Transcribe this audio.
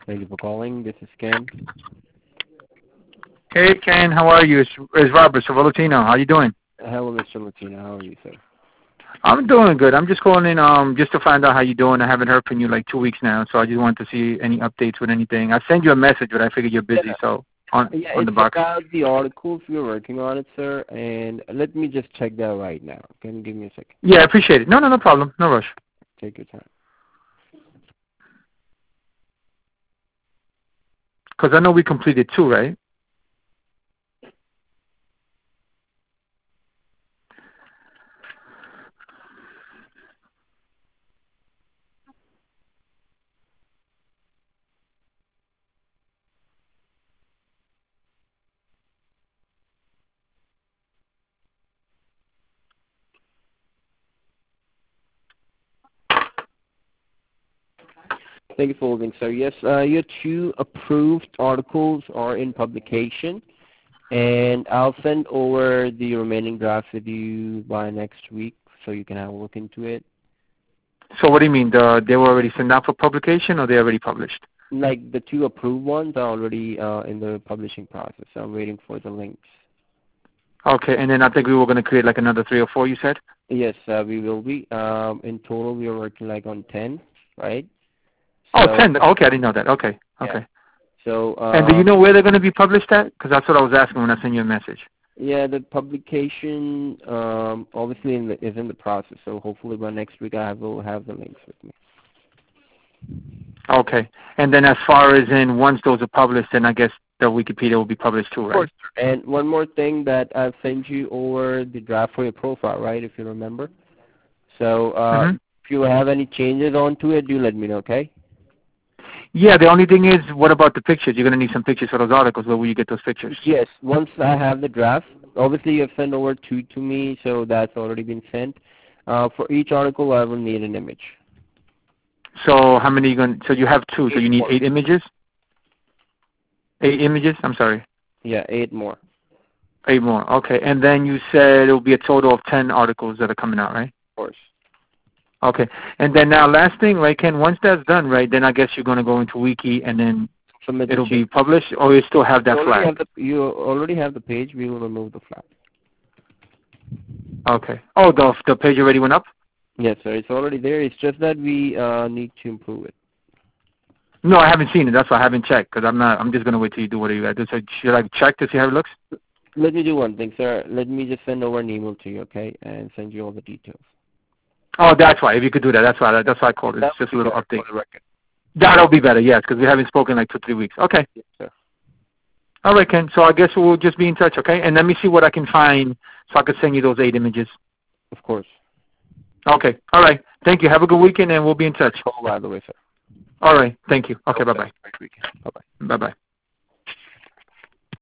Thank you for calling. This is Ken. Hey, Ken, how are you? It's Robert Latino. How you doing? Hello, Mr. Latino. How are you, sir? I'm doing good. I'm just calling in just to find out how you're doing. I haven't heard from you like 2 weeks now, so I just wanted to see any updates with anything. I sent you a message, but I figured you're busy, so on Yeah, the it's box. about the articles. We're working on it, sir. And let me just check that right now. Can you give me a second? Yeah, I appreciate it. No problem. No rush. Take your time. Because I know we completed 2, right? Thank you for holding, sir. Yes, your 2 approved articles are in publication. And I'll send over the remaining drafts with you by next week so you can have a look into it. So what do you mean? They were already sent out for publication, or they already published? Like the 2 approved ones are already in the publishing process. So I'm waiting for the links. Okay, and then I think we were going to create like another 3 or 4, you said? Yes, we will be. In total, we are working like on 10, right? Oh, So, 10. Okay, I didn't know that. Okay. yeah. So, And do you know where they're going to be published at? Because that's what I was asking when I sent you a message. yeah, the publication obviously is in the process. So hopefully by next week I will have the links with me. Okay. And then as far as in once those are published, then I guess the Wikipedia will be published too, Of right? course. And one more thing that I've sent you over the draft for your profile, right, if you remember. So if you have any changes onto it, do let me know, okay? Yeah, the only thing is, what about the pictures? You're going to need some pictures for those articles. Where will you get those pictures? Yes, once I have the draft, obviously you have sent over 2 to me, so that's already been sent. For each article, I will need an image. So how many are you going to, so you have 2, so you need more. 8 images? 8 images? I'm sorry. Yeah, 8 more. 8 more. Okay. And then you said it will be a total of 10 articles that are coming out, right? Of course. Okay. And then now last thing, right, Ken, once that's done, right, then I guess you're going to go into Wiki and then it'll be published, or you still have that flag? You already have the page. We will remove the flag. Okay. Oh, the page already went up? Yes, sir. It's already there. It's just that we need to improve it. No, I haven't seen it. That's why I haven't checked, because I'm just going to wait till you do whatever you got to do. So should I check to see how it looks? Let me do one thing, sir. Let me just send over an email to you, okay, and send you all the details. Oh, that's why. If you could do that, that's why I called it. It's just a little update. That'll be better, yes, because we haven't spoken like 2-3 weeks. Okay. Yes, sir. All right, Ken. So I guess we'll just be in touch, okay? And let me see what I can find so I can send you those 8 images. Of course. Okay. All right. Thank you. Have a good weekend, and we'll be in touch. By the way, sir. All right. Thank you. Okay, bye-bye. Great weekend. Bye-bye. Bye-bye.